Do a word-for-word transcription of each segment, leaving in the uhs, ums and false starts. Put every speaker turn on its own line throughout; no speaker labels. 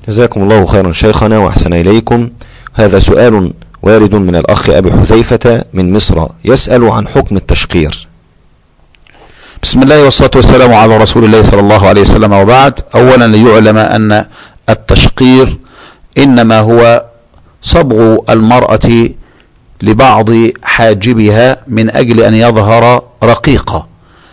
جزاكم الله خيرا شيخنا وأحسن إليكم. هذا سؤال وارد من الأخ أبي حذيفة من مصر، يسأل عن حكم التشقير.
بسم الله والصلاة والسلام على رسول الله صلى الله عليه وسلم، وبعد. أولا ليعلم أن التشقير إنما هو صبغ المرأة لبعض حاجبها من أجل أن يظهر رقيقة،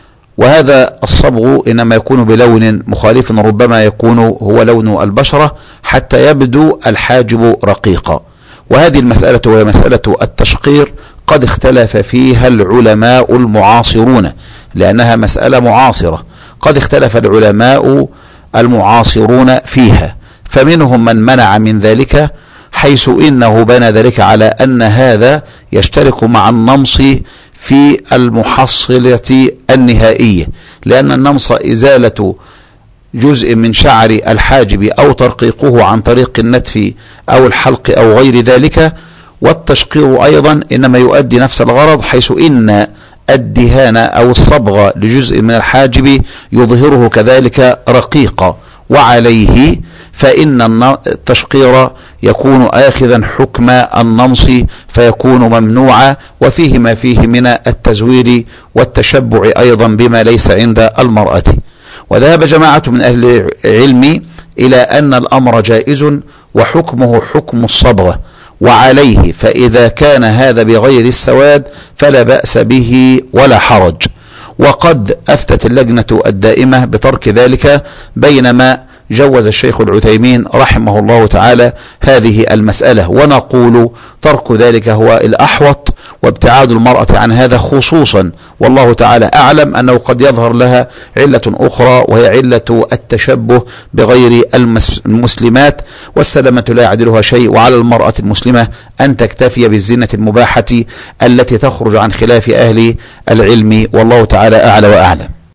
وهذا الصبغ إنما يكون بلون مخالف، ربما يكون هو لون البشرة حتى يبدو الحاجب رقيقا. وهذه المسألة وهي مسألة التشقير قد اختلف فيها العلماء المعاصرون، لأنها مسألة معاصرة، قد اختلف العلماء المعاصرون فيها، فمنهم من منع من ذلك حيث إنه بنى ذلك على أن هذا يشترك مع النمص في المحصلة النهائية، لأن النمص إزالة جزء من شعر الحاجب أو ترقيقه عن طريق النتف أو الحلق أو غير ذلك، والتشقير أيضا إنما يؤدي نفس الغرض، حيث إن الدهان أو الصبغ لجزء من الحاجب يظهره كذلك رقيقا، وعليه فإن التشقير يكون آخذا حكم النمص فيكون ممنوعا، وفيه ما فيه من التزوير والتشبع أيضا بما ليس عند المرأة. وذهب جماعة من أهل العلم إلى أن الأمر جائز وحكمه حكم الصبغة، وعليه فإذا كان هذا بغير السواد فلا بأس به ولا حرج. وقد أفتت اللجنة الدائمة بترك ذلك، بينما جوز الشيخ العثيمين رحمه الله تعالى هذه المسألة، ونقول ترك ذلك هو الأحوط، وابتعاد المرأة عن هذا خصوصا والله تعالى أعلم أنه قد يظهر لها علة أخرى، وهي علة التشبه بغير المسلمات، والسلامة لا يعدلها شيء، وعلى المرأة المسلمة أن تكتفي بالزينة المباحة التي تخرج عن خلاف أهل العلم، والله تعالى أعلى وأعلم.